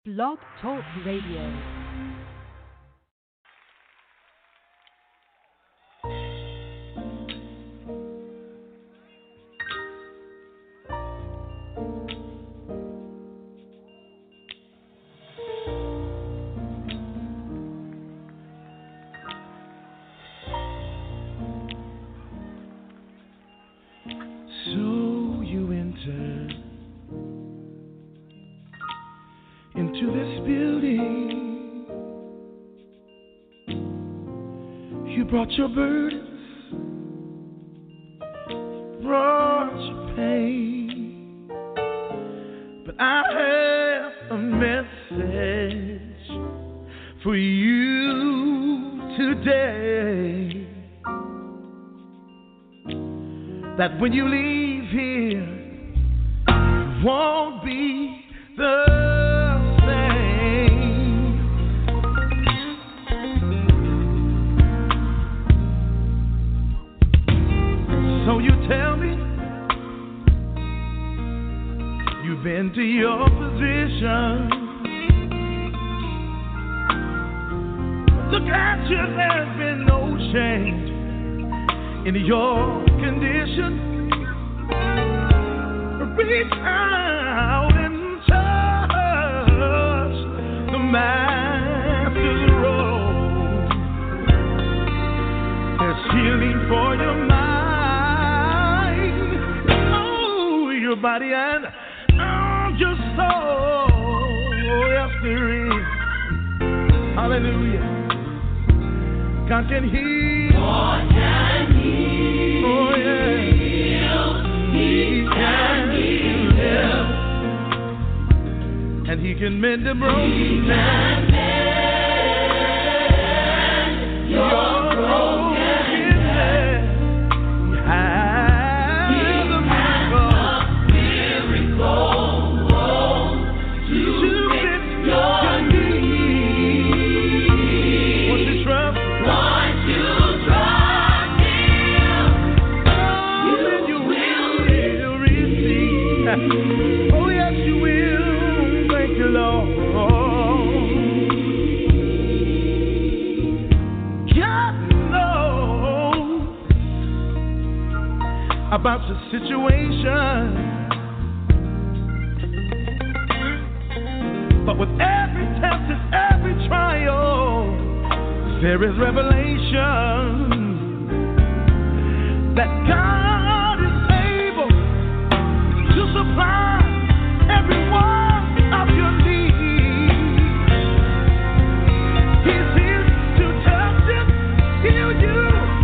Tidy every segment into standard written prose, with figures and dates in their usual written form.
Blog Talk Radio. Brought your burdens, brought your pain, but I have a message for you today, that when you leave here, you won't be the So you tell me you've been to your position. Look at you, there's been no change in your condition. Reach out and touch the Master's robe. There's healing for your mind, your body and your soul. Yes, there is. Hallelujah. God can heal. God can heal. Oh, yeah. He can heal. And He can mend the broken. He can mend your broken. Oh, yes, you will. Thank you, Lord. God knows about your situation, but with every test and every trial, there is revelation that God is able to supply every one of your needs. He's here to touch you, heal you.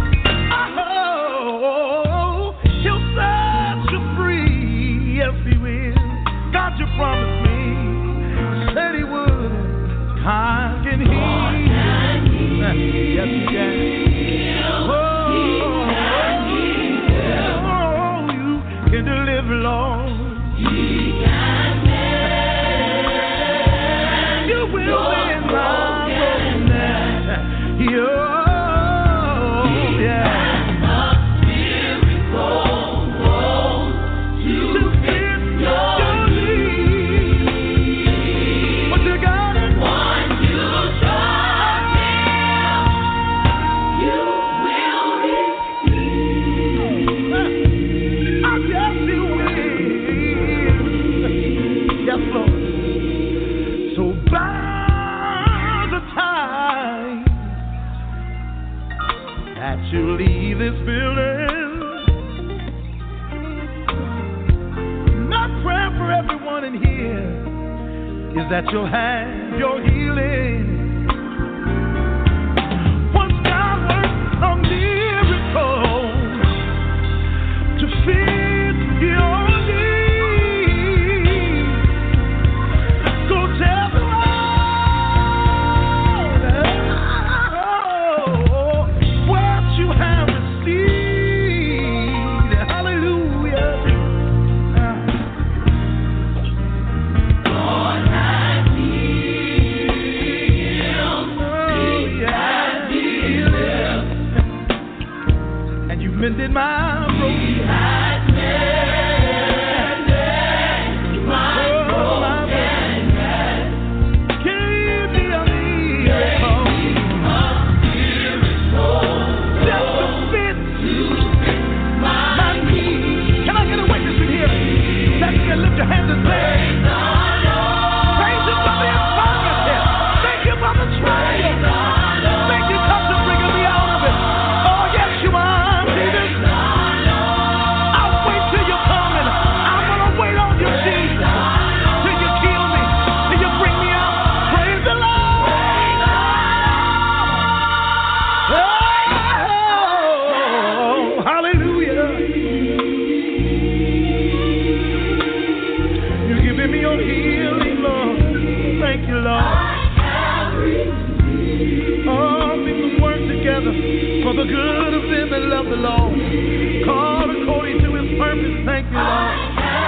Oh, He'll set you free. Yes, He will. God, you promised me. Said He would. God can heal. Yes, He can. Can deliver, Lord. He can mend. You will mend my brokenness. Oh, yeah. To fit your needs. What you got? One you trust Him, you will receive. Yes, you will. Yes, Lord. So by the time that you leave this building, my prayer for everyone in here is that you'll have your healing. Once God works a miracle to fit your needs, go tell the world what you have received. Hallelujah. God has healed. thank you, Lord. All things work together for the good of them that love the Lord. Called according to his purpose. Thank you, Lord.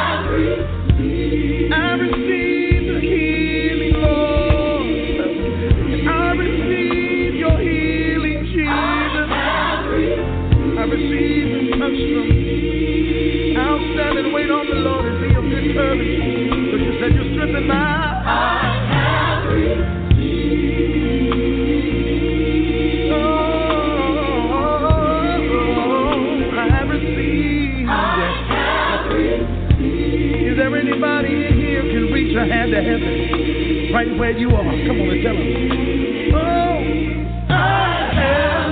I receive the healing, Lord. I receive your healing, Jesus. I receive the touch from I'll stand and wait on the Lord and be of good courage. But you said you strengthen my heart. Is there anybody in here who can reach a hand to heaven right where you are? Come on and tell them. Oh, I have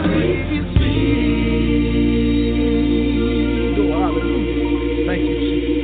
received. Oh, hallelujah. Thank you,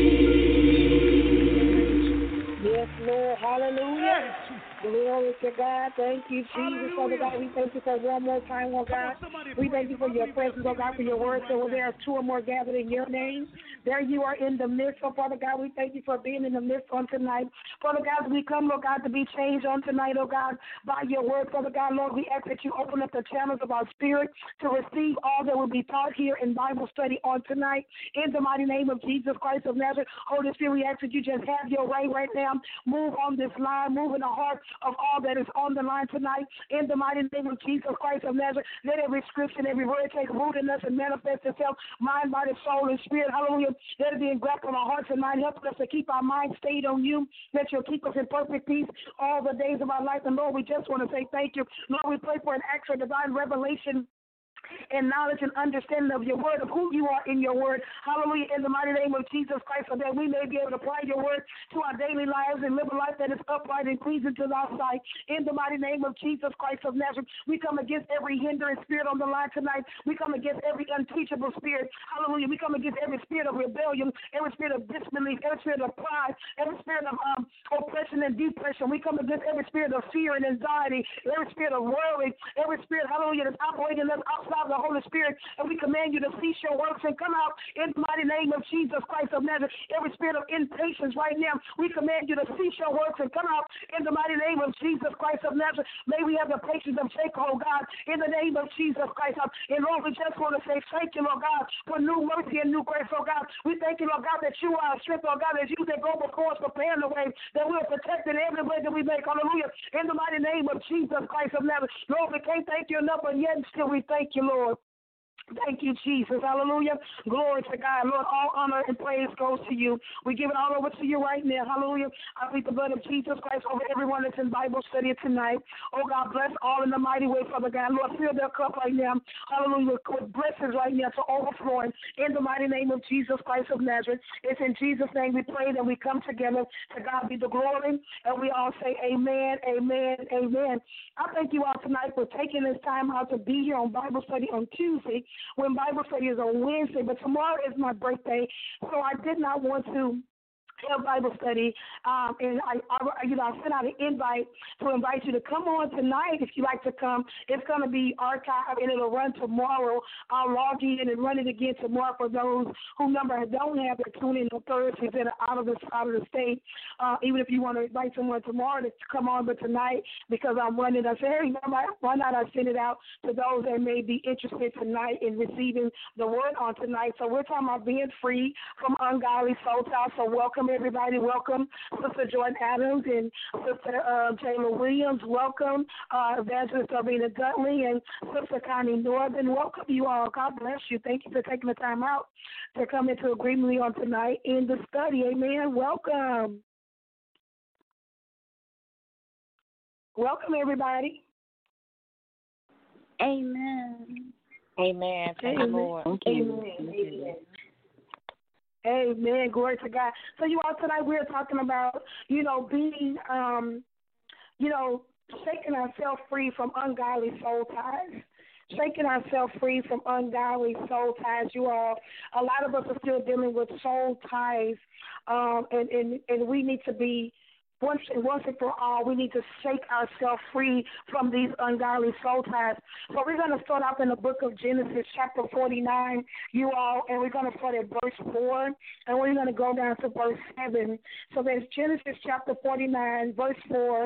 Jesus. Yes, Lord. Hallelujah. Glory to God. Thank you, Jesus. Father God, we thank you for one more time, oh God. We thank you for your presence, oh God, for your word. So there are two or more gathered in your name. There you are in the midst. So, Father God, we thank you for being in the midst on tonight. Father God, we come, Lord God, to be changed on tonight, oh God, by your word. Father God, Lord, we ask that you open up the channels of our spirit to receive all that will be taught here in Bible study on tonight. In the mighty name of Jesus Christ of Nazareth, Holy Spirit, we ask that you just have your way right now. Move on this line, move in the heart of all that is on the line tonight. In the mighty name of Jesus Christ of Nazareth, let every scripture and every word take root in us and manifest itself, mind, body, soul, and spirit. Hallelujah. Let it be engrafted on our hearts and mind. Help us to keep our minds stayed on you. That you'll keep us in perfect peace all the days of our life. And Lord, we just want to say thank you. Lord, we pray for an actual divine revelation and knowledge and understanding of your word, of who you are in your word. Hallelujah. In the mighty name of Jesus Christ, so that we may be able to apply your word to our daily lives and live a life that is upright and pleasing to thy sight. In the mighty name of Jesus Christ of Nazareth, we come against every hindering spirit on the line tonight. We come against every unteachable spirit. Hallelujah. We come against every spirit of rebellion, every spirit of disbelief, every spirit of pride, every spirit of oppression and depression. We come against every spirit of fear and anxiety, every spirit of worry, every spirit, hallelujah, that's operating us outside of the Holy Spirit, and we command you to cease your works and come out in the mighty name of Jesus Christ of Nazareth. Every spirit of impatience right now, we command you to cease your works and come out in the mighty name of Jesus Christ of Nazareth. May we have the patience of Jacob, oh God, in the name of Jesus Christ. And Lord, we just want to say thank you, Lord God, for new mercy and new grace, oh God. We thank you, Lord God, that you are our strength, oh God, as you that go before us, preparing the way, that we're protected every way that we make. Hallelujah. In the mighty name of Jesus Christ of Nazareth. Lord, we can't thank you enough, but yet still we thank you, Lord. Thank you, Jesus. Hallelujah. Glory to God. Lord, all honor and praise goes to you. We give it all over to you right now. Hallelujah. I plead the blood of Jesus Christ over everyone that's in Bible study tonight. Oh, God, bless all in the mighty way, Father God. Lord, fill their cup right now. Hallelujah. With blessings right now to overflowing in the mighty name of Jesus Christ of Nazareth. It's in Jesus' name we pray that we come together. To God be the glory. And we all say amen, amen, amen. I thank you all tonight for taking this time out to be here on Bible study on Tuesday, when Bible study is on Wednesday, but tomorrow is my birthday, so I did not want to have Bible study, and I sent out an invite to invite you to come on tonight if you like to come. It's going to be archived, and it'll run tomorrow. I'll log in and run it again tomorrow for those who number don't have it. Tune in on Thursdays that are out of the state. Even if you want to invite someone tomorrow to come on, but tonight, because I'm running, I said, hey, why not I send it out to those that may be interested tonight in receiving the word on tonight. So we're talking about being free from ungodly soul ties. So welcome, everybody. Welcome, Sister Jordan Adams and Sister Taylor Williams. Welcome, Evangelist Arena Dudley and Sister Connie Northern. Welcome you all. God bless you. Thank you for taking the time out to come into agreement on tonight in the study. Amen. Welcome. Welcome, everybody. Amen. Amen. Thank you, Lord. Amen. Amen. Amen. Glory to God. So you all tonight we're talking about, being, shaking ourselves free from ungodly soul ties. Shaking ourselves free from ungodly soul ties. You all, a lot of us are still dealing with soul ties, and we need to be, once and for all, we need to shake ourselves free from these ungodly soul ties. So we're going to start off in the book of Genesis, chapter 49, you all, and we're going to start at verse 4, and we're going to go down to verse 7. So there's Genesis chapter 49, verse 4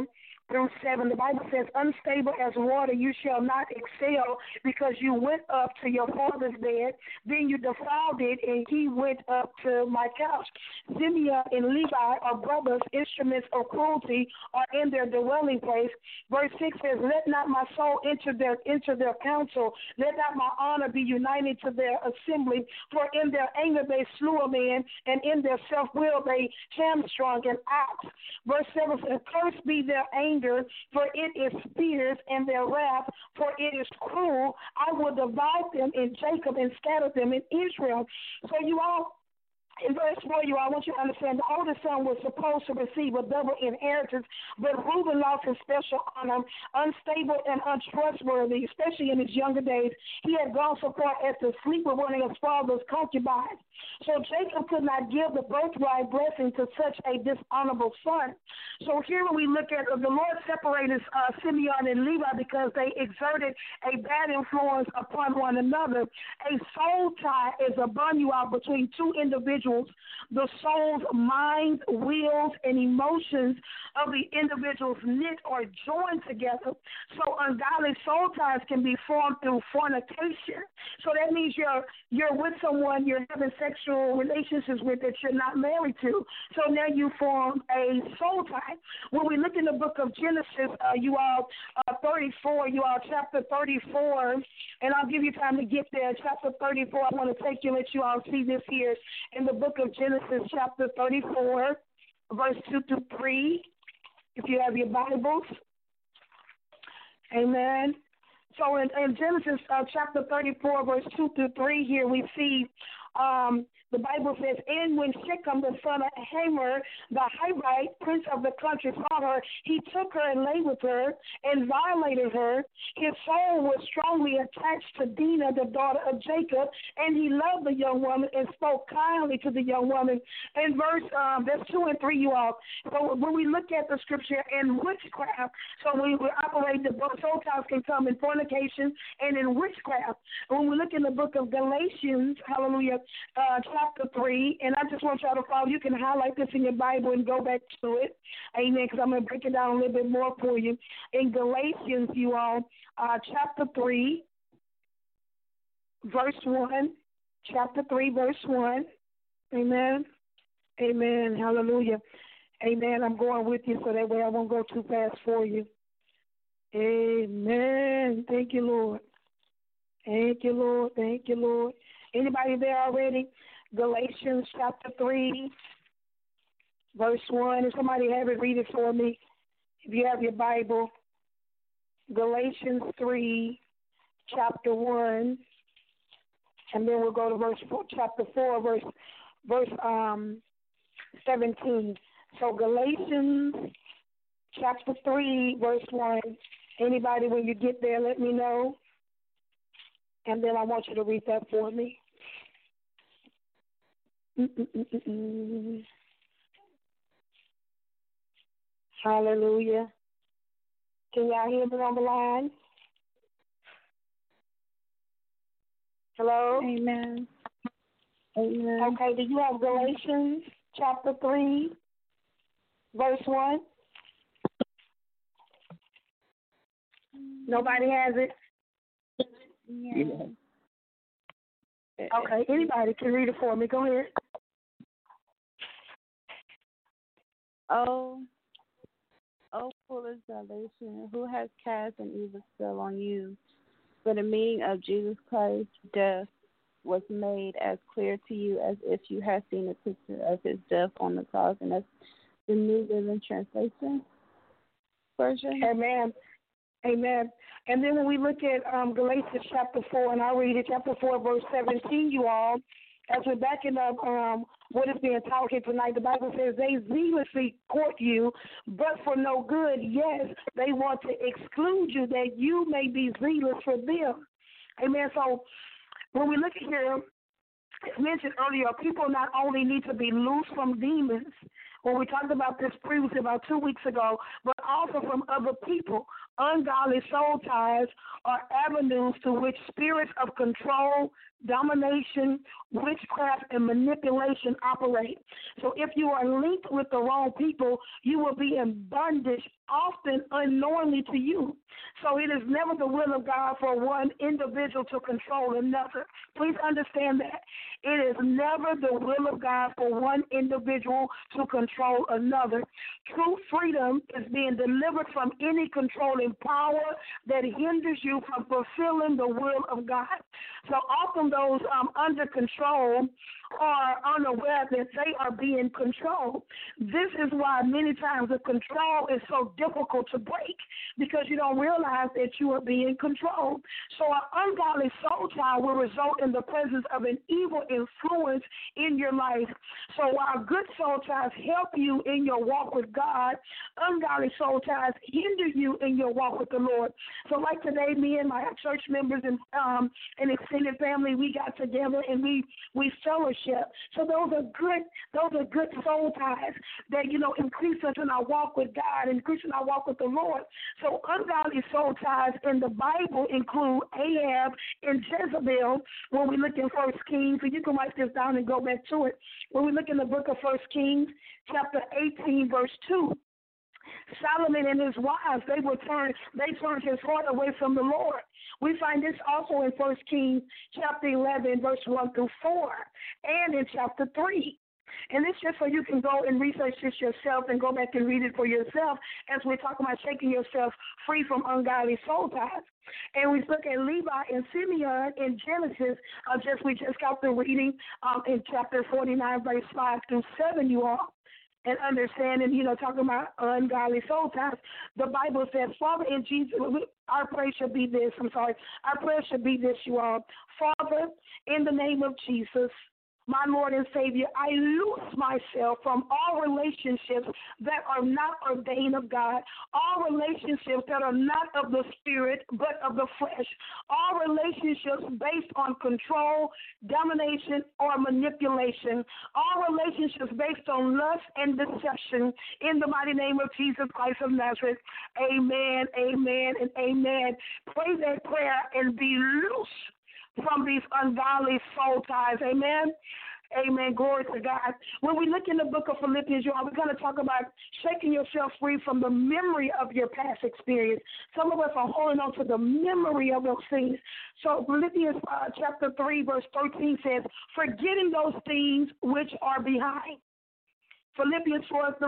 through 7. The Bible says, unstable as water, you shall not excel, because you went up to your father's bed, then you defiled it, and he went up to my couch. Simeon and Levi are brothers, instruments of cruelty are in their dwelling place. Verse 6 says, let not my soul enter their council, let not my honor be united to their assembly, for in their anger they slew a man, and in their self-will they hamstrung an ox. Verse 7 says, cursed be their anger, for it is fierce, and their wrath, for it is cruel. I will divide them in Jacob and scatter them in Israel. So you all, in verse 4, you all, I want you to understand, the oldest son was supposed to receive a double inheritance, but Reuben lost his special honor, unstable and untrustworthy, especially in his younger days. He had gone so far as to sleep with one of his father's concubines. So Jacob could not give the birthright blessing to such a dishonorable son. So here when we look at the Lord separated Simeon and Levi because they exerted a bad influence upon one another. A soul tie is a bond you out between two individuals. The soul's minds, wills, and emotions of the individuals knit or joined together. So ungodly soul ties can be formed through fornication. So that means you're with someone, you're having sexual relationships with that you're not married to. So now you form a soul tie. When we look in the book of Genesis, you all 34, you all chapter 34, and I'll give you time to get there. Chapter 34, I want to take you and let you all see this here in the book of Genesis, chapter 34, verse 2 to 3, if you have your Bibles. Amen. So in Genesis chapter 34, verse 2 through 3 here, we see the Bible says, and when Shechem, the son of Hamor, the Hivite, prince of the country, saw her, he took her and lay with her and violated her. His soul was strongly attached to Dinah, the daughter of Jacob, and he loved the young woman and spoke kindly to the young woman. In verse, that's 2 and 3, you all. So when we look at the scripture in witchcraft, so we operate, the soul ties can come in fornication and in witchcraft. When we look in the book of Galatians, hallelujah, chapter 3, and I just want y'all to follow. You can highlight this in your Bible and go back to it. Amen, because I'm going to break it down a little bit more for you. In Galatians, you all, chapter 3, verse 1. Chapter 3, verse 1. Amen. Amen. Hallelujah. Amen. I'm going with you so that way I won't go too fast for you. Amen. Thank you, Lord. Thank you, Lord. Thank you, Lord. Anybody there already? Galatians chapter 3, verse 1. If somebody have it, read it for me. If you have your Bible, Galatians 3, chapter 1, and then we'll go to verse 4, chapter 4, verse 17. So Galatians chapter 3, verse 1. Anybody, when you get there, let me know. And then I want you to read that for me. Hallelujah. Can y'all hear me on the line? Hello? Amen. Amen. Okay, do you have Galatians chapter 3, verse 1? Nobody has it? Yeah. Okay, anybody can read it for me. Go ahead. Oh, foolish salvation, who has cast an evil spell on you? For the meaning of Jesus Christ's death was made as clear to you as if you had seen a picture of his death on the cross. And that's the New Living Translation version. Amen. Amen. And then when we look at Galatians chapter 4, and I'll read it, chapter 4, verse 17, you all, as we're backing up what is being taught here tonight, the Bible says they zealously court you, but for no good. Yes, they want to exclude you that you may be zealous for them. Amen. So when we look at here, as mentioned earlier, people not only need to be loose from demons, when we talked about this previously about 2 weeks ago, but also from other people. Ungodly soul ties are avenues to which spirits of control, domination, witchcraft, and manipulation operate. So if you are linked with the wrong people, you will be in bondage, often unknowingly to you. So it is never the will of God for one individual to control another. Please understand that. It is never the will of God for one individual to control another. True freedom is being delivered from any controlling power that hinders you from fulfilling the will of God. So often those under control are unaware that they are being controlled. This is why many times the control is so difficult to break, because you don't realize that you are being controlled. So an ungodly soul tie will result in the presence of an evil influence in your life. So while good soul ties help you in your walk with God, ungodly soul ties hinder you in your walk with the Lord. So like today, me and my church members and extended family, we got together and we fellowship. So those are good soul ties that, increase us in our walk with God, increase in our walk with the Lord. So ungodly soul ties in the Bible include Ahab and Jezebel. When we look in 1 Kings, and you can write this down and go back to it. When we look in the book of 1 Kings, chapter 18, verse 2, Solomon and his wives, they turned his heart away from the Lord. We find this also in 1 Kings chapter 11, verse 1 through 4, and in chapter 3. And this just so you can go and research this yourself and go back and read it for yourself as we're talking about shaking yourself free from ungodly soul ties. And we look at Levi and Simeon in Genesis. We just got the reading in chapter 49, verse 5 through 7, you all. And understanding, talking about ungodly soul ties. The Bible says, Father, in Jesus, our prayer should be this. Our prayer should be this, you all. Father, in the name of Jesus, my Lord and Savior, I loose myself from all relationships that are not ordained of God, all relationships that are not of the Spirit but of the flesh, all relationships based on control, domination, or manipulation, all relationships based on lust and deception. In the mighty name of Jesus Christ of Nazareth, amen, amen, and amen. Pray that prayer and be loose from these ungodly soul ties. Amen. Amen. Glory to God. When we look in the book of Philippians, you all, we're going to talk about shaking yourself free from the memory of your past experience. Some of us are holding on to the memory of those things. So Philippians chapter 3, verse 13 says, forgetting those things which are behind. Philippians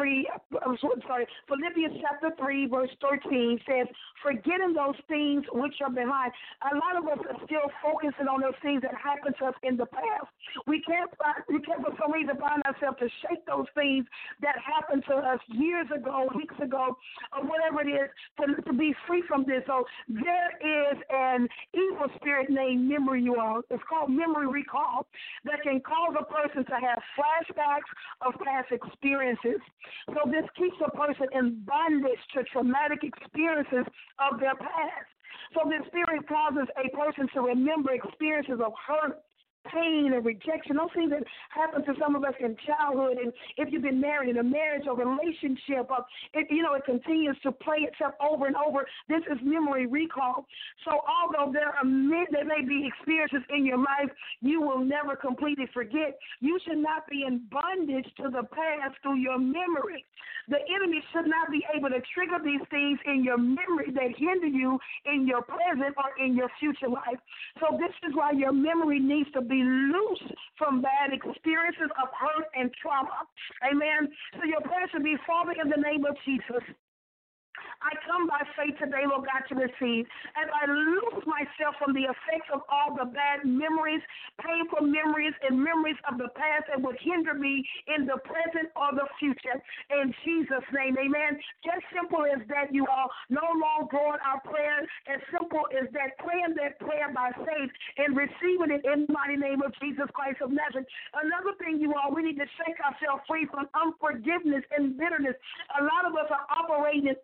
chapter 3, verse 13 says, forgetting those things which are behind. A lot of us are still focusing on those things that happened to us in the past. We can't for some reason find ourselves to shake those things that happened to us years ago, weeks ago, or whatever it is, to be free from this. So there is an evil spirit named memory, you all. It's called memory recall, that can cause a person to have flashbacks of past experiences. So this keeps a person in bondage to traumatic experiences of their past. So this spirit causes a person to remember experiences of hurt, pain, and rejection. Those things that happen to some of us in childhood, and if you've been married in a marriage or relationship, it continues to play itself over and over. This is memory recall. So although there may be experiences in your life you will never completely forget, you should not be in bondage to the past through your memory. The enemy should not be able to trigger these things in your memory that hinder you in your present or in your future life. So this is why your memory needs to be loose from bad experiences of hurt and trauma. Amen. So your prayer should be, Father, in the name of Jesus, I come by faith today, Lord God, to receive. As I loose myself from the effects of all the bad memories, painful memories, and memories of the past that would hinder me in the present or the future. In Jesus' name, amen. Just simple as that, you all. No long drawn our prayer. As simple as that, praying that prayer by faith and receiving it in the mighty name of Jesus Christ of Nazareth. Another thing, you all, we need to shake ourselves free from unforgiveness and bitterness. A lot of us are operating in unforgiveness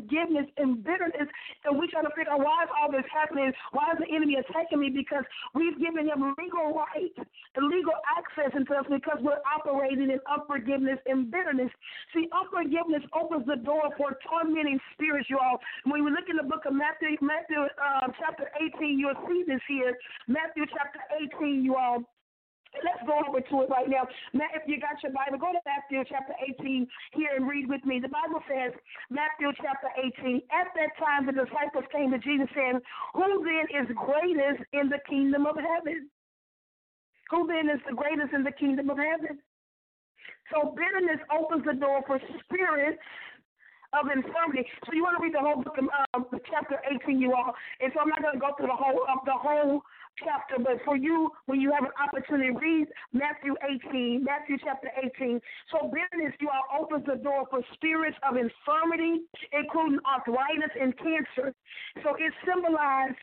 unforgiveness and bitterness, and we try to figure out why is all this happening? Why is the enemy attacking me? Because we've given him legal right and legal access into us because we're operating in unforgiveness and bitterness. See, unforgiveness opens the door for tormenting spirits, you all. When we look in the book of Matthew chapter 18, you'll see this here. Matthew chapter 18, you all. Let's go over to it right now. Now, if you got your Bible, go to Matthew chapter 18 here and read with me. The Bible says, Matthew chapter 18, at that time the disciples came to Jesus saying, who then is greatest in the kingdom of heaven? Who then is the greatest in the kingdom of heaven? So bitterness opens the door for spirits of infirmity. So you want to read the whole book of chapter 18, you all. And so I'm not going to go through the whole chapter, but for you, when you have an opportunity, read Matthew chapter 18. So bitterness, you all, opens the door for spirits of infirmity, including arthritis and cancer. So it symbolized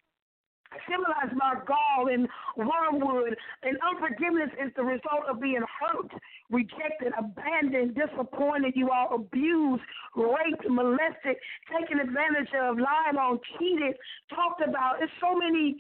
by gall and wormwood, and unforgiveness is the result of being hurt, rejected, abandoned, disappointed, you all, abused, raped, molested, taken advantage of, lied on, cheated, talked about. It's so many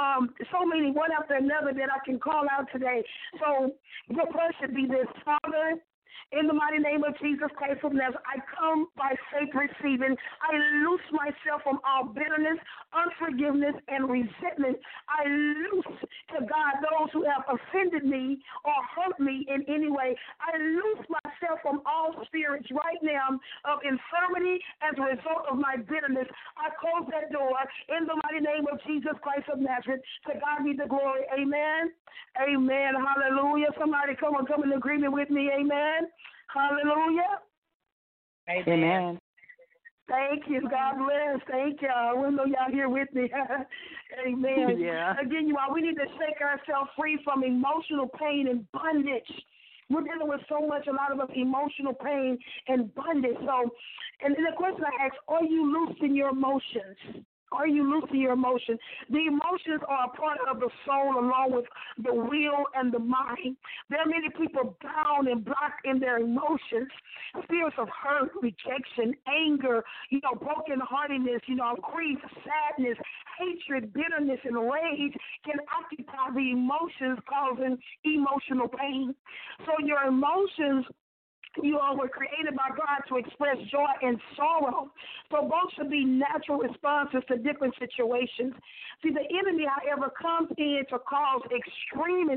one after another that I can call out today. So your prayer should be this: Father, in the mighty name of Jesus Christ of Nazareth, I come by faith receiving. I loose myself from all bitterness, unforgiveness, and resentment. I loose to God those who have offended me or hurt me in any way. I loose myself from all spirits right now of infirmity as a result of my bitterness. I close that door in the mighty name of Jesus Christ of Nazareth. To God be the glory. Amen. Amen. Hallelujah. Somebody come in agreement with me. Amen. Hallelujah. Amen. Thank you. God bless. Thank y'all. We know y'all here with me. Amen. Yeah. Again, you all, we need to shake ourselves free from emotional pain and bondage. We're dealing with a lot of emotional pain and bondage. So, and the question I ask, are you loosing your emotions? Are you losing your emotions? The emotions are a part of the soul along with the will and the mind. There are many people bound and blocked in their emotions. Spirits of hurt, rejection, anger, brokenheartedness, grief, sadness, hatred, bitterness, and rage can occupy the emotions, causing emotional pain. So your emotions, you all were created by God to express joy and sorrow. So both should be natural responses to different situations. See, the enemy, however, comes in to cause extremes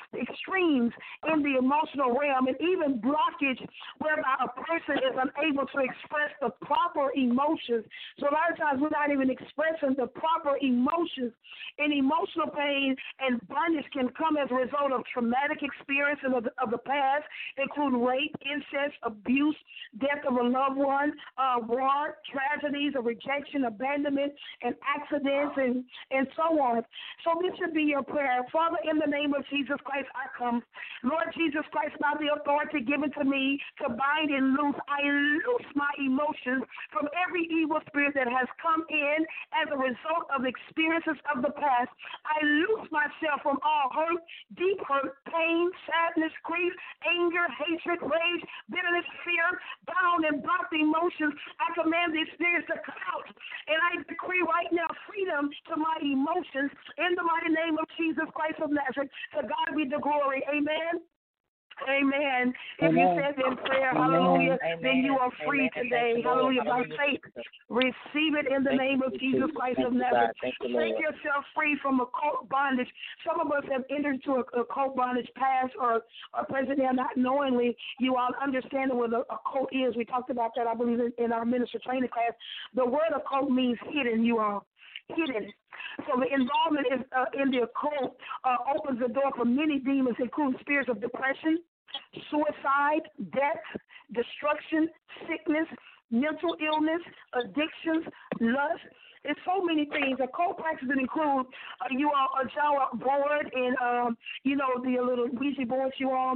in the emotional realm and even blockage whereby a person is unable to express the proper emotions. So a lot of times we're not even expressing the proper emotions. And emotional pain and bondage can come as a result of traumatic experiences of the past, including rape, incest, abuse, death of a loved one, war, tragedies of rejection, abandonment, and accidents, and so on. So this should be your prayer. Father, in the name of Jesus Christ, I come. Lord Jesus Christ, by the authority given to me to bind and loose, I loose my emotions from every evil spirit that has come in as a result of experiences of the past. I loose myself from all hurt, deep hurt, pain, sadness, grief, anger, hatred, rage, bitterness, fear, bound and blocked emotions. I command these spirits to come out, and I decree right now freedom to my emotions in the mighty name of Jesus Christ of Nazareth. To God be the glory. Amen. Amen. If you said in prayer, hallelujah, then you are free today. Hallelujah. By faith, receive it in the name of Jesus Christ of Nazareth. Take yourself free from occult bondage. Some of us have entered into a occult bondage past or present there not knowingly. You all understand what a occult is. We talked about that, I believe, in our minister training class. The word occult means hidden, you all. Hidden. So the involvement in the occult opens the door for many demons, including spirits of depression, suicide, death, destruction, sickness, mental illness, addictions, lust. It's so many things. Occult practices include you all a Jawa board and the little Ouija boards you all,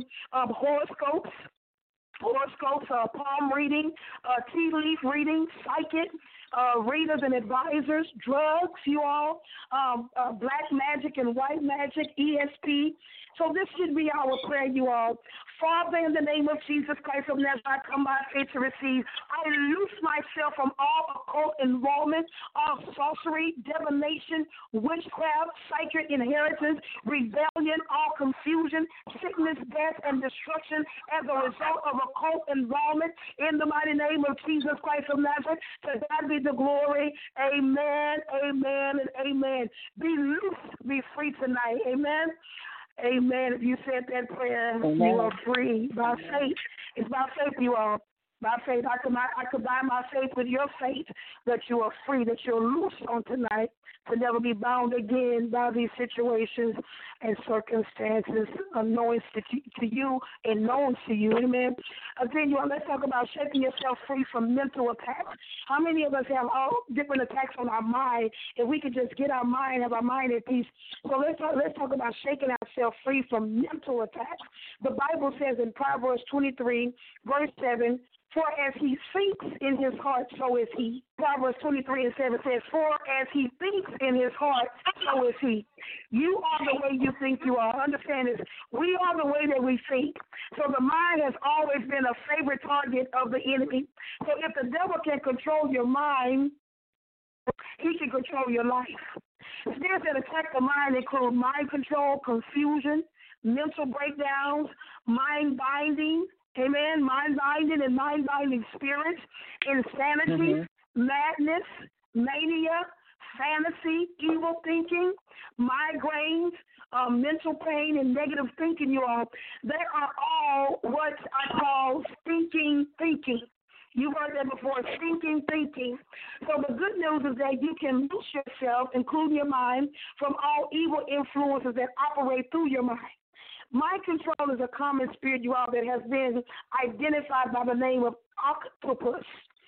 horoscopes, palm reading, tea leaf reading, psychic, readers and advisors, drugs, you all, black magic and white magic, ESP. So this should be our prayer, you all. Father, in the name of Jesus Christ of Nazareth, I come by faith to receive. I loose myself from all occult involvement, all sorcery, divination, witchcraft, sacred inheritance, rebellion, all confusion, sickness, death, and destruction as a result of occult involvement. In the mighty name of Jesus Christ of Nazareth, to God be the glory. Amen, amen, and amen. Be loose, be free tonight. Amen. Amen. If you said that prayer, you are free by faith. It's by faith, you are. By faith, I combine my faith with your faith that you are free, that you're loose on tonight, to never be bound again by these situations and circumstances unknown to you and known to you. Amen. Again, you all, let's talk about shaking yourself free from mental attacks. How many of us have all different attacks on our mind? If we could just get our mind, have our mind at peace. So let's talk about shaking ourselves free from mental attacks. The Bible says in Proverbs 23, verse 7, for as he thinks in his heart, so is he. Proverbs 23:7 says, for as he thinks in his heart, so is he. You are the way you think you are. Understand this. We are the way that we think. So the mind has always been a favorite target of the enemy. So if the devil can control your mind, he can control your life. Spirits that attack the mind include mind control, confusion, mental breakdowns, mind binding, amen, mind-binding and mind-binding spirits, insanity, madness, mania, fantasy, evil thinking, migraines, mental pain, and negative thinking, you all. They are all what I call stinking thinking. You've heard that before, stinking thinking. So the good news is that you can loose yourself, including your mind, from all evil influences that operate through your mind. Mind control is a common spirit, you all, that has been identified by the name of octopus.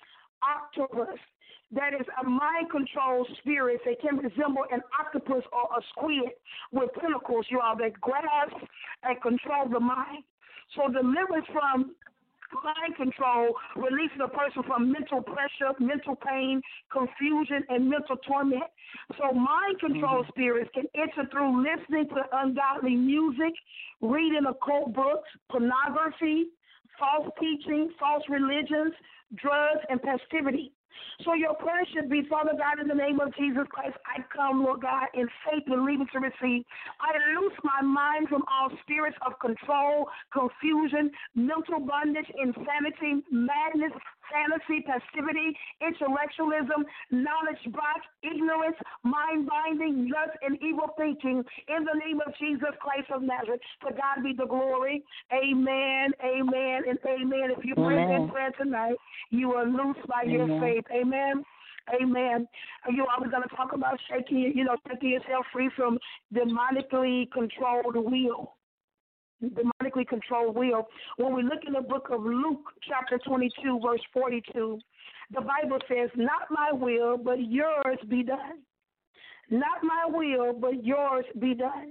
Octopus. That is a mind control spirit that can resemble an octopus or a squid with tentacles, you all, that grasp and control the mind. So deliverance from mind control releases a person from mental pressure, mental pain, confusion, and mental torment. So mind control spirits can enter through listening to ungodly music, reading occult books, pornography, false teaching, false religions, drugs, and festivity. So your prayer should be, Father God, in the name of Jesus Christ, I come, Lord God, in faith, believing to receive. I loose my mind from all spirits of control, confusion, mental bondage, insanity, madness, fantasy, passivity, intellectualism, knowledge block, ignorance, mind-binding, lust, and evil thinking. In the name of Jesus Christ of Nazareth, to God be the glory. Amen, amen, and amen. If you pray that prayer tonight, you are loose by your faith. Amen. Amen. You're always going to talk about shaking yourself free from demonically controlled will. Demonically controlled will. When we look in the book of Luke, chapter 22, verse 42, the Bible says, not my will, but yours be done. Not my will, but yours be done.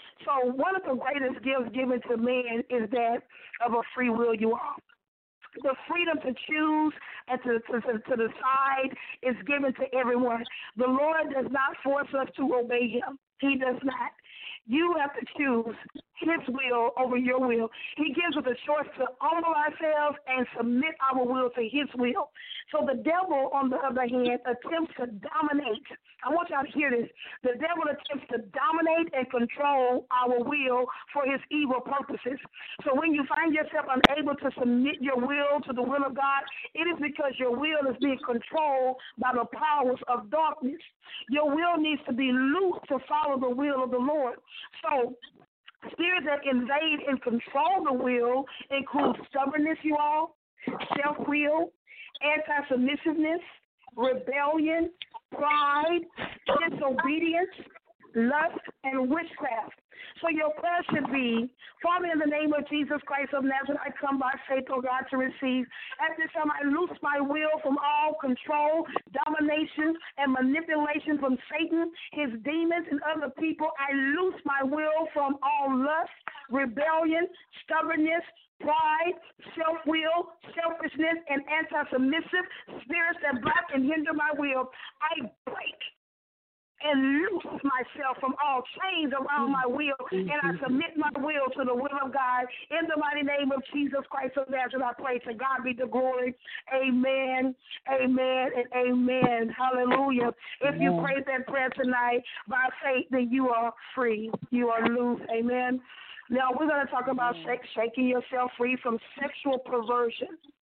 So one of the greatest gifts given to man is that of a free will, you all. The freedom to choose and to decide is given to everyone. The Lord does not force us to obey him. He does not. You have to choose his will over your will. He gives us a choice to humble ourselves and submit our will to his will. So the devil, on the other hand, attempts to dominate. I want y'all to hear this. The devil attempts to dominate and control our will for his evil purposes. So when you find yourself unable to submit your will to the will of God, it is because your will is being controlled by the powers of darkness. Your will needs to be loose to follow the will of the Lord. So spirits that invade and control the will include stubbornness, you all, self-will, anti-submissiveness, rebellion, pride, disobedience, lust, and witchcraft. So your prayer should be, Father, in the name of Jesus Christ of Nazareth, I come by faith, oh God, to receive. At this time, I loose my will from all control, domination, and manipulation from Satan, his demons, and other people. I loose my will from all lust, rebellion, stubbornness, pride, self-will, selfishness, and anti-submissive spirits that block and hinder my will. I break and loose myself from all chains around my will, and I submit my will to the will of God. In the mighty name of Jesus Christ of Nazareth, I pray. To God be the glory. Amen, amen, and amen. Hallelujah. If you prayed that prayer tonight by faith, then you are free. You are loose. Amen. Now, we're going to talk about shaking yourself free from sexual perversion.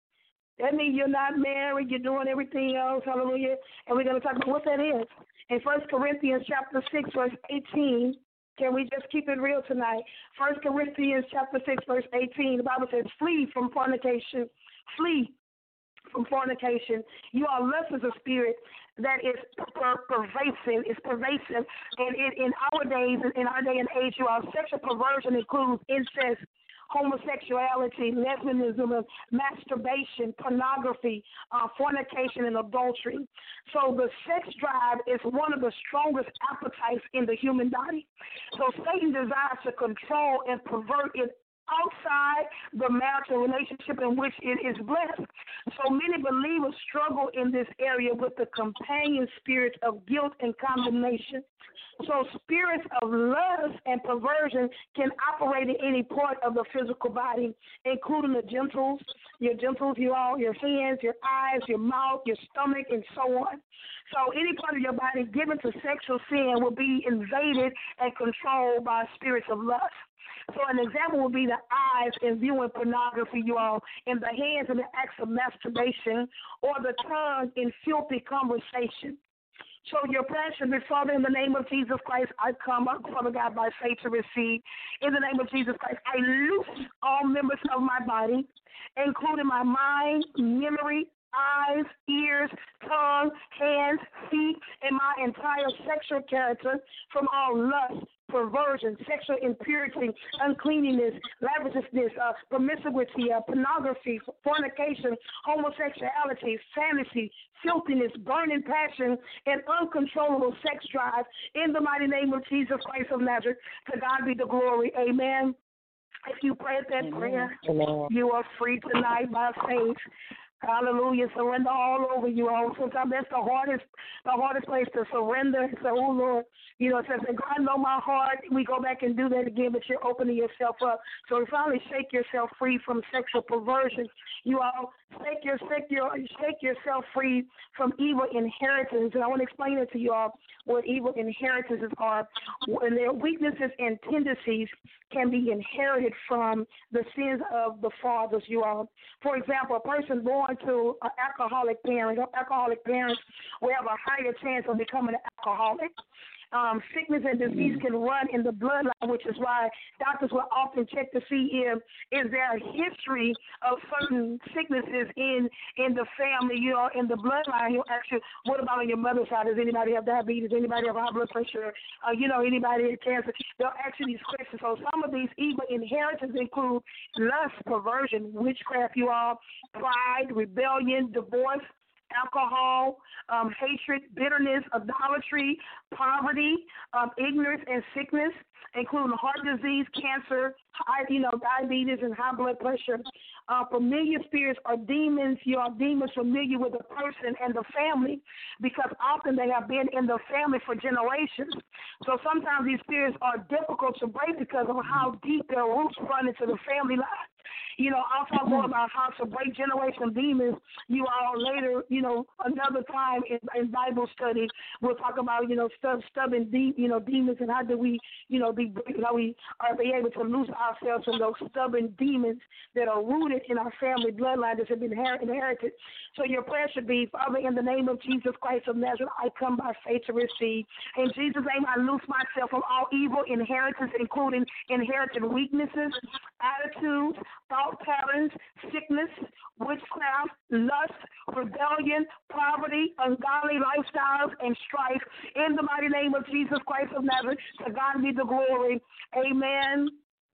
That means you're not married, you're doing everything else, hallelujah. And we're going to talk about what that is. In 1 Corinthians chapter 6, verse 18, can we just keep it real tonight? 1 Corinthians chapter 6, verse 18, the Bible says, flee from fornication. Flee from fornication. You are lust as a spirit that is pervasive. It's pervasive. And in our days, in our day and age, you are sexual perversion includes incest, homosexuality, lesbianism, masturbation, pornography, fornication, and adultery. So the sex drive is one of the strongest appetites in the human body. So Satan desires to control and pervert it outside the marital relationship in which it is blessed. So many believers struggle in this area with the companion spirits of guilt and condemnation. So spirits of lust and perversion can operate in any part of the physical body, including the genitals, your hands, your eyes, your mouth, your stomach, and so on. So any part of your body given to sexual sin will be invaded and controlled by spirits of lust. So an example would be the eyes in viewing pornography, in the hands in the acts of masturbation, or the tongue in filthy conversation. So your passion, Father, in the name of Jesus Christ, I come up, Father God, by faith to receive. In the name of Jesus Christ, I loose all members of my body, including my mind, memory, eyes, ears, tongue, hands, feet, and my entire sexual character from all lust, perversion, sexual impurity, uncleanness, lasciviousness, promiscuity, pornography, fornication, homosexuality, fantasy, filthiness, burning passion, and uncontrollable sex drive. In the mighty name of Jesus Christ of Nazareth, to God be the glory. Amen. If you prayed that prayer, you are free tonight by faith. Hallelujah. Surrender all over you all. Sometimes that's the hardest place to surrender. So, oh Lord, it says, God know my heart. We go back and do that again, but you're opening yourself up. So finally shake yourself free from sexual perversion. You all shake yourself free from evil inheritance. And I want to explain it to you all what evil inheritances are. And their weaknesses and tendencies can be inherited from the sins of the fathers, you all. For example, a person born to an alcoholic parent, parents will have a higher chance of becoming an alcoholic. Sickness and disease can run in the bloodline, which is why doctors will often check to see if is there a history of certain sicknesses in the family, in the bloodline. He'll ask you, what about on your mother's side? Does anybody have diabetes? Anybody have high blood pressure? Anybody have cancer? They'll ask you these questions. So some of these evil inheritances include lust, perversion, witchcraft, pride, rebellion, divorce, alcohol, hatred, bitterness, idolatry, poverty, ignorance, and sickness, including heart disease, cancer, diabetes, and high blood pressure. Familiar spirits are demons. You are demons familiar with the person and the family because often they have been in the family for generations. So sometimes these spirits are difficult to break because of how deep their roots run into the family line. I'll talk more about how to break generational demons. You all later, another time in Bible study, we'll talk about, stubborn demons and how do we, how we are able to loose ourselves from those stubborn demons that are rooted in our family bloodline that have been inherited. So your prayer should be, Father, in the name of Jesus Christ of Nazareth, I come by faith to receive. In Jesus' name, I loose myself from all evil inheritance, including inherited weaknesses, attitudes, thought patterns, sickness, witchcraft, lust, rebellion, poverty, ungodly lifestyles, and strife. In the mighty name of Jesus Christ of Nazareth, to God be the glory. Amen.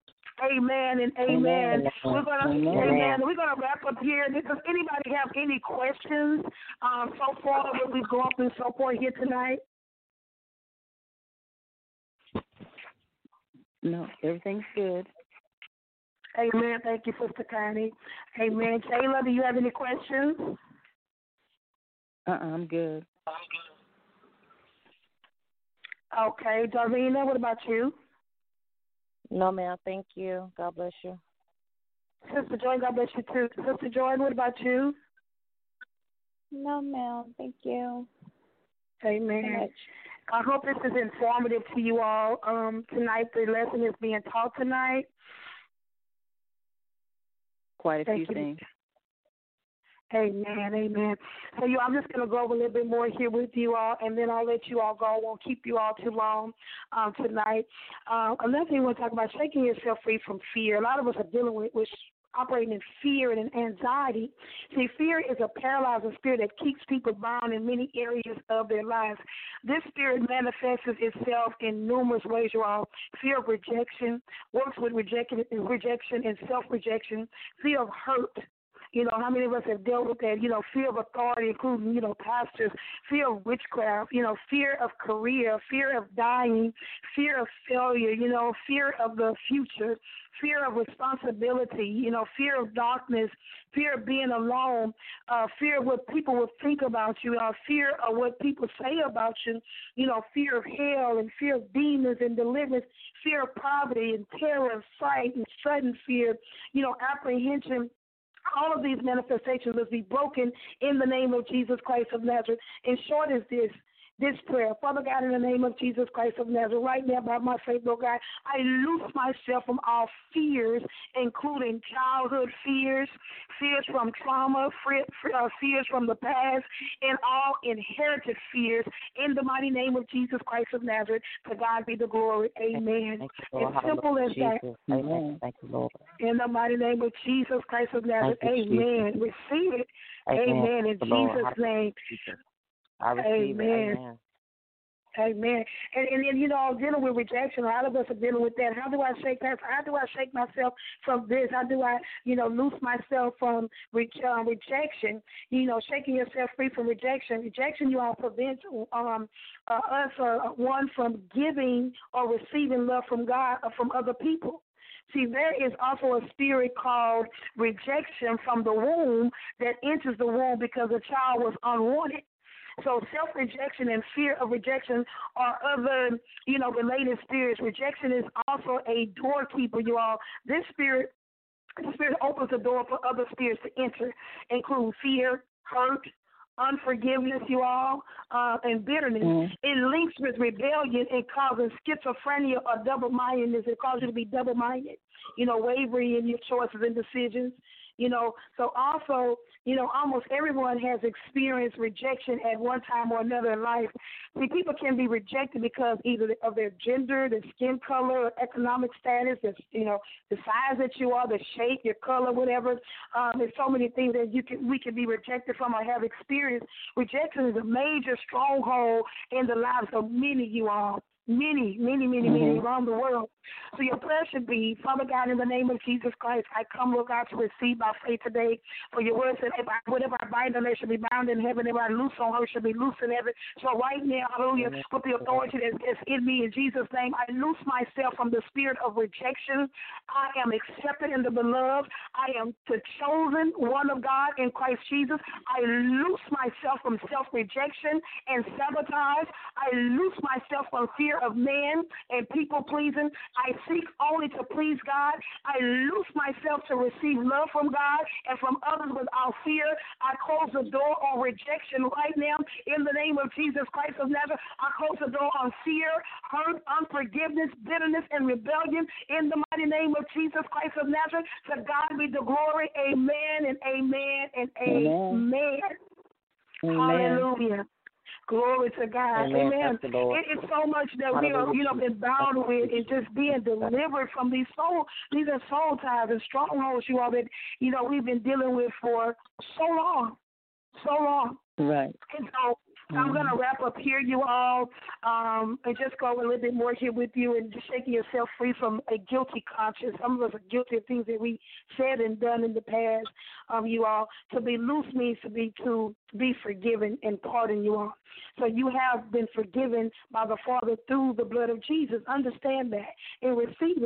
Amen and amen. We're gonna wrap up here. Does anybody have any questions so far that we've gone through so far here tonight? No, everything's good. Amen. Thank you, Sister Connie. Amen. Taylor, do you have any questions? I'm good. Okay. Darlena, what about you? No, ma'am. Thank you. God bless you. Sister Joy, God bless you too. Sister Joy, what about you? No, ma'am. Thank you. Amen. I hope this is informative to you all. Tonight, the lesson is being taught tonight. Quite a few things. Amen, amen. So, I'm just going to go over a little bit more here with you all, and then I'll let you all go. I won't keep you all too long tonight. Another thing we'll talk about, shaking yourself free from fear. A lot of us are dealing with operating in fear and in anxiety. See, fear is a paralyzing spirit that keeps people bound in many areas of their lives. This spirit manifests itself in numerous ways, you all. Fear of rejection, works with rejection and self-rejection, fear of hurt. How many of us have dealt with that? Fear of authority, including, pastors, fear of witchcraft, fear of career, fear of dying, fear of failure, fear of the future, fear of responsibility, fear of darkness, fear of being alone, fear of what people will think about you, fear of what people say about you, fear of hell and fear of demons and deliverance, fear of poverty and terror and fright and sudden fear, apprehension. All of these manifestations must be broken in the name of Jesus Christ of Nazareth. In short is this prayer. Father God, in the name of Jesus Christ of Nazareth, right now by my faith, Lord God, I loose myself from all fears, including childhood fears, fears from trauma, fears from the past, and all inherited fears in the mighty name of Jesus Christ of Nazareth. To God be the glory. Amen. As simple as that. Amen. Thank you, Lord. In the mighty name of Jesus Christ of Nazareth. Amen. Receive it. Amen. In Jesus' name. I receive it. Amen. Amen. And then, dealing with rejection, a lot of us are dealing with that. How do I shake that? How do I shake myself from this? How do I, loose myself from rejection? Shaking yourself free from rejection. Rejection, you all, prevents us or one from giving or receiving love from God or from other people. See, there is also a spirit called rejection from the womb that enters the womb because the child was unwanted. So self-rejection and fear of rejection are other, related spirits. Rejection is also a doorkeeper, you all. The spirit opens the door for other spirits to enter, including fear, hurt, unforgiveness, you all, and bitterness. Mm-hmm. It links with rebellion and causes schizophrenia or double-mindedness. It causes you to be double-minded, wavering in your choices and decisions. So also, almost everyone has experienced rejection at one time or another in life. See, people can be rejected because either of their gender, their skin color, or economic status, the size that you are, the shape, your color, whatever. There's so many things that we can be rejected from or have experienced. Rejection is a major stronghold in the lives of many of you all. Many around the world. So your prayer should be, Father God, in the name of Jesus Christ, I come, Lord God, to receive by faith today. For your word said, whatever I bind on earth should be bound in heaven, if I loose on earth should be loose in heaven. So right now, hallelujah, with the authority that's in me, in Jesus' name, I loose myself from the spirit of rejection. I am accepted in the beloved. I am the chosen one of God in Christ Jesus. I loose myself from self-rejection and sabotage. I loose myself from fear of man and people pleasing. I seek only to please God. I loose myself to receive love from God and from others without fear. I close the door on rejection right now in the name of Jesus Christ of Nazareth. I close the door on fear, hurt, unforgiveness, bitterness, and rebellion in the mighty name of Jesus Christ of Nazareth. To God be the glory. Amen and amen and amen. Hallelujah. Glory to God. Amen. It's so much that we are, been bound with and just being delivered from these are soul ties and strongholds, you all, that, we've been dealing with for so long. Right. And so I'm going to wrap up here, you all, and just go a little bit more here with you and just shaking yourself free from a guilty conscience. Some of us are guilty of things that we said and done in the past, you all. To be loose means to be forgiven and pardon, you all. So you have been forgiven by the Father through the blood of Jesus. Understand that and receive it.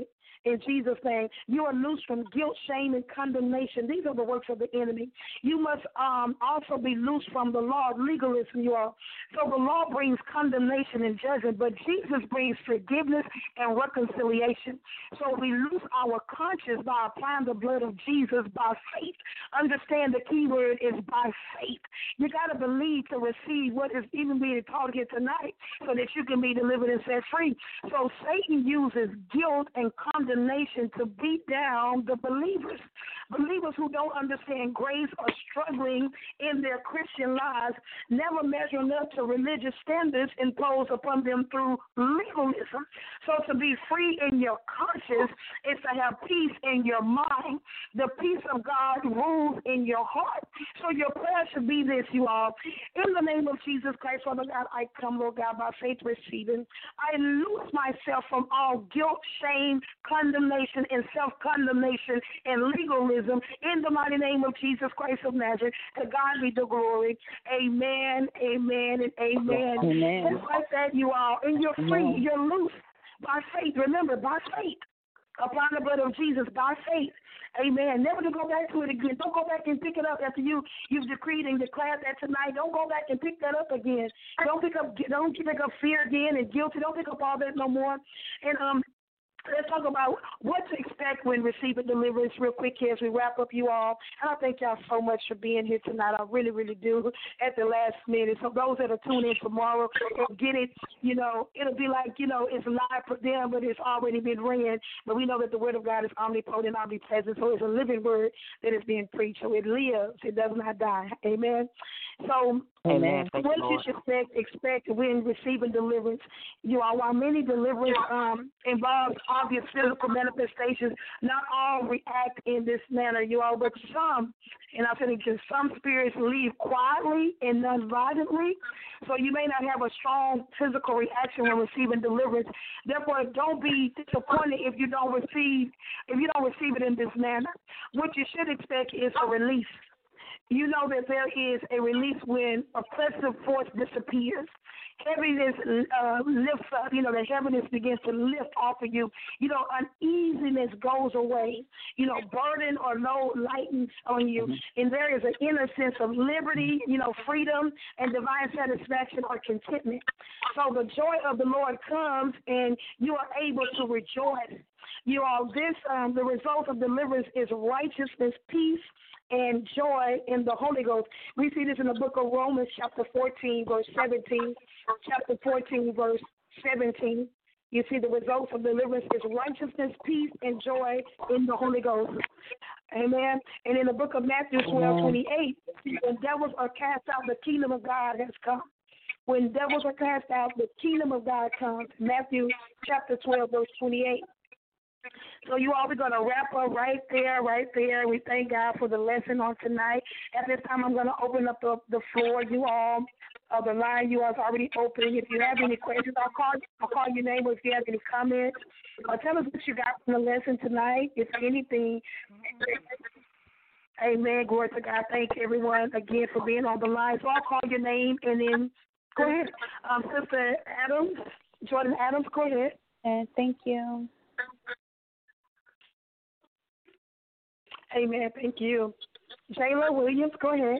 in Jesus' name. You are loose from guilt, shame, and condemnation. These are the works of the enemy. You must also be loose from the law of legalism, you all. So the law brings condemnation and judgment, but Jesus brings forgiveness and reconciliation. So we loose our conscience by applying the blood of Jesus by faith. Understand the key word is by faith. You got to believe to receive what is even being taught here tonight so that you can be delivered and set free. So Satan uses guilt and condemnation to beat down the believers. Believers who don't understand grace are struggling in their Christian lives, never measuring up to religious standards imposed upon them through legalism. So to be free in your conscience is to have peace in your mind. The peace of God rules in your heart. So your prayer should be this, you all. In the name of Jesus Christ, Father God, I come, Lord God, by faith receiving. I loose myself from all guilt, shame, condemnation, and self-condemnation and legalism in the mighty name of Jesus Christ of Nazareth. To God be the glory. Amen, amen, and amen. Amen. Just like that, you all. And you're free. You're loose by faith. Remember, by faith. Apply the blood of Jesus by faith. Amen. Never to go back to it again. Don't go back and pick it up after you've decreed and declared that tonight. Don't go back and pick that up again. Don't pick up fear again and guilty. Don't pick up all that no more. And let's talk about what to expect when receiving deliverance real quick here as we wrap up, you all. And I thank y'all so much for being here tonight. I really, really do at the last minute. So those that are tuning in tomorrow will get it, it'll be like, it's live for them, but it's already been read. But we know that the word of God is omnipotent, omnipresent. So it's a living word that is being preached. So it lives. It does not die. Amen. So Amen. What you should expect when receiving deliverance, you all. While many deliverance involves obvious physical manifestations, not all react in this manner, you all, but some, and I think just some spirits leave quietly and non-violently. So you may not have a strong physical reaction when receiving deliverance. Therefore, don't be disappointed if you don't receive it in this manner. What you should expect is a release. You know that there is a release when oppressive force disappears. Heaviness lifts up, the heaviness begins to lift off of you. Uneasiness goes away. Burden or load lightens on you. And there is an inner sense of liberty, freedom and divine satisfaction or contentment. So the joy of the Lord comes and you are able to rejoice. You all, the result of deliverance is righteousness, peace, and joy in the Holy Ghost. We see this in the book of Romans, chapter 14, verse 17. Chapter 14, verse 17. You see the results of deliverance is righteousness, peace, and joy in the Holy Ghost. Amen. And in the book of Matthew 12:28, when devils are cast out, the kingdom of God has come. When devils are cast out, the kingdom of God comes. Matthew chapter 12, verse 28. So you all, we're going to wrap up right there. We thank God for the lesson on tonight. At this time, I'm going to open up the floor. You all, the line you all is already open. If you have any questions, I'll call your name. Or if you have any comments, tell us what you got from the lesson tonight. If anything, amen. Glory to God. Thank everyone again for being on the line. So I'll call your name and then go ahead. Sister Adams, Jordan Adams, go ahead. Thank you. Amen. Thank you. Jayla Williams, go ahead.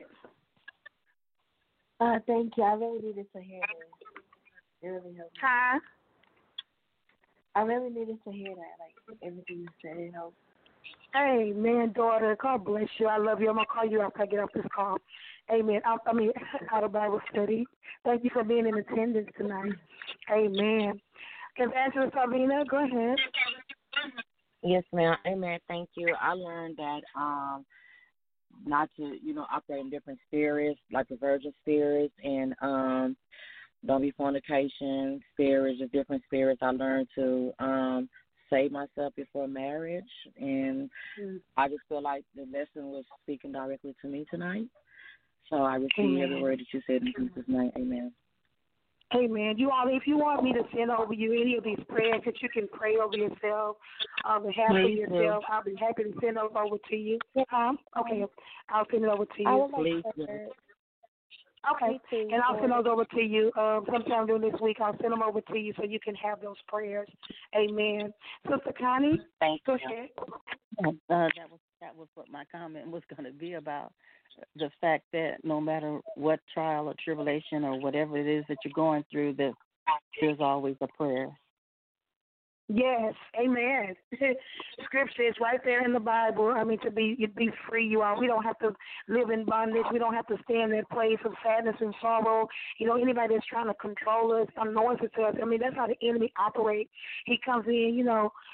Thank you. I really needed to hear this. It really helped. Hi. I really needed to hear that. Like everything you said, it helped. Amen, daughter. God bless you. I love you. I'm gonna call you after I get off this call. Amen. Out of Bible study. Thank you for being in attendance tonight. Amen. Evangelist Alvina, go ahead. Yes, ma'am. Amen. Thank you. I learned that not to, operate in different spirits, like the virgin spirits, and don't be fornication spirits, or different spirits. I learned to save myself before marriage, and I just feel like the lesson was speaking directly to me tonight. So I receive every word that you said in Jesus' name. Amen. Amen. You all, if you want me to send over you any of these prayers that you can pray over yourself, on behalf of yourself, I'll be happy to send those over to you. Okay, I'll send it over to you. I would like prayer. Okay, and I'll send those over to you sometime during this week. I'll send them over to you so you can have those prayers. Amen. Sister Connie, go ahead. That was what my comment was going to be about. The fact that no matter what trial or tribulation or whatever it is that you're going through, that there's always a prayer. Yes, amen. Scripture is right there in the Bible. I mean, to be free, you all. We don't have to live in bondage. We don't have to stay in that place of sadness and sorrow. You know, anybody that's trying to control us, annoys us. I mean, that's how the enemy operates. He comes in, he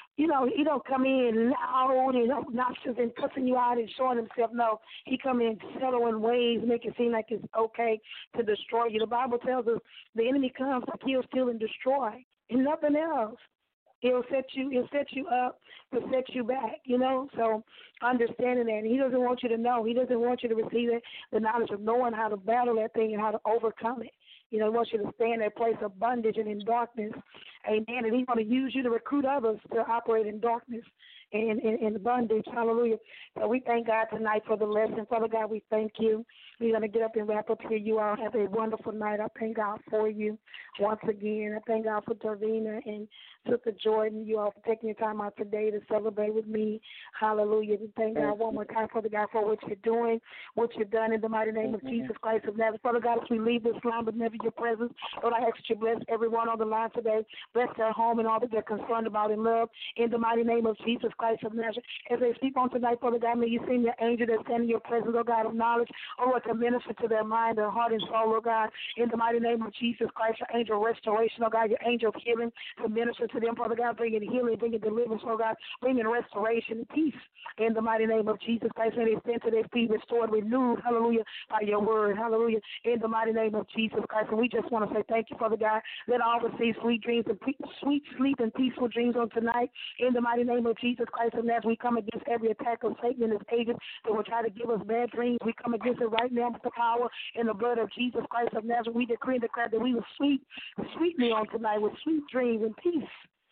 don't come in loud and obnoxious and cussing you out and showing himself. No, he come in subtle in ways, make it seem like it's okay to destroy you. The Bible tells us the enemy comes to kill, steal, and destroy, and nothing else. It'll set you up to set you back, So understanding that. And he doesn't want you to know. He doesn't want you to receive the knowledge of knowing how to battle that thing and how to overcome it. He wants you to stay in that place of bondage and in darkness. Amen. And he's going to use you to recruit others to operate in darkness and in bondage. Hallelujah. So we thank God tonight for the lesson. Father God, we thank you. We're going to get up and wrap up here. You all have a wonderful night. I thank God for you once again. I thank God for Darvina and Sister Jordan. You all for taking your time out today to celebrate with me. Hallelujah. We thank God one more time, Father God, for what you're doing, what you've done in the mighty name of Jesus Christ of Nazareth. Father God, as we leave this line, but never your presence, Lord, I ask that you bless everyone on the line today. Bless their home and all that they're concerned about in love. In the mighty name of Jesus Christ of Nazareth. As they sleep on tonight, Father God, may you send your angel that stand in your presence, oh God, of knowledge, oh Lord, to minister to their mind, their heart, and soul, oh God. In the mighty name of Jesus Christ, your angel of restoration, oh God, your angel of healing to minister to them, Father God, bringing healing, bringing deliverance, oh God, bringing restoration and peace. In the mighty name of Jesus Christ, may they stand to their feet, restored, renewed, hallelujah, by your word, hallelujah, in the mighty name of Jesus Christ. And we just want to say thank you, Father God. Let all receive sweet dreams and sweet sleep and peaceful dreams on tonight. In the mighty name of Jesus Christ, and as we come against every attack of Satan and his agents that will try to give us bad dreams, we come against it right now with the power in the blood of Jesus Christ of Nazareth. We decree and declare that we will sleep sweetly on tonight with sweet dreams and peace.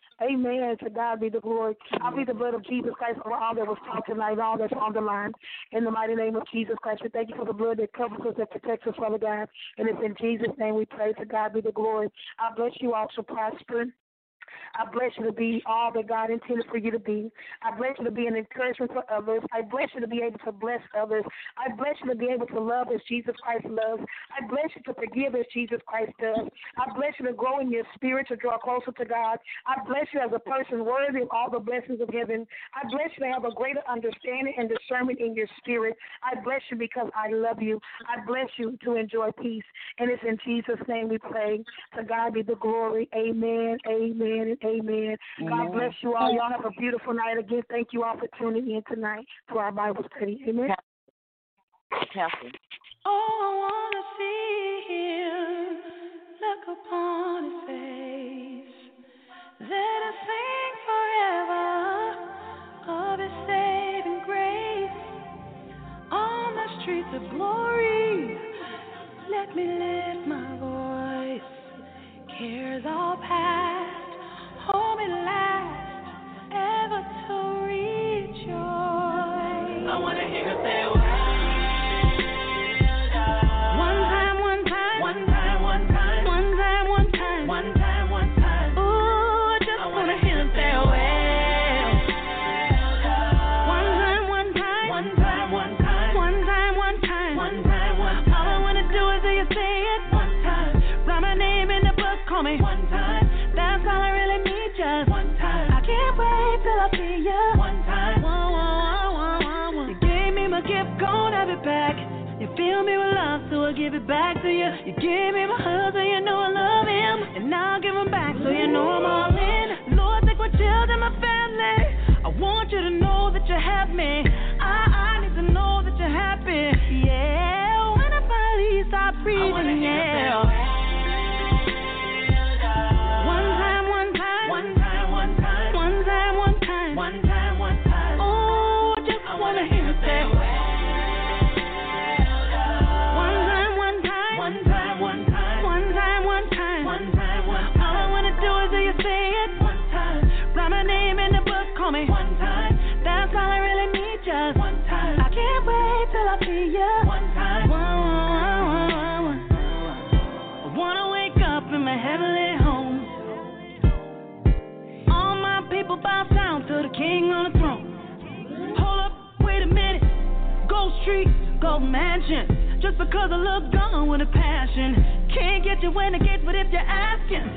Amen. To God be the glory. I plead the blood of Jesus Christ over all that was taught tonight, all that's on the line. In the mighty name of Jesus Christ, we thank you for the blood that covers us, that protects us, Father God. And it's in Jesus' name we pray. To God be the glory. I bless you all to prosper. I bless you to be all that God intended for you to be. I bless you to be an encouragement for others. I bless you to be able to bless others. I bless you to be able to love as Jesus Christ loves. I bless you to forgive as Jesus Christ does. I bless you to grow in your spirit, to draw closer to God. I bless you as a person worthy of all the blessings of heaven. I bless you to have a greater understanding and discernment in your spirit. I bless you because I love you. I bless you to enjoy peace. And it's in Jesus' name we pray. To God be the glory. Amen, amen, and amen. God bless you all. Y'all have a beautiful night. Again, thank you all for tuning in tonight to our Bible study. Amen. Kathy. Oh, I want to see him look upon his face. Let us sing forever of his saving grace. On the streets of glory, let me lift my voice. Cares all past, hold me last, ever to rejoice. I want to hear you say, well done. One time, one time. One time, one time. One time, one time. One time, one time. Ooh, I just want to hear you say, well done. One time, one time. One time, one time. One time, one time. One time, one time. All I want to do is hear you say it one time. Write my name in the book, call me one time. That's all I really need, just one time. I can't wait till I see you one time. You gave me my gift, gon' have it back. You fill me with love, so I'll give it back to you. You gave me my husband, you know I love him, and now I'll give him back, so you know I'm all in. Lord, take my children, my family. I want you to know that you have me. I need to know that you're happy. Yeah, when I finally stop breathing, yeah. Me one time, that's all I really need. mansion. Just because I look gone with a passion. Can't get you when I get, but if you're asking,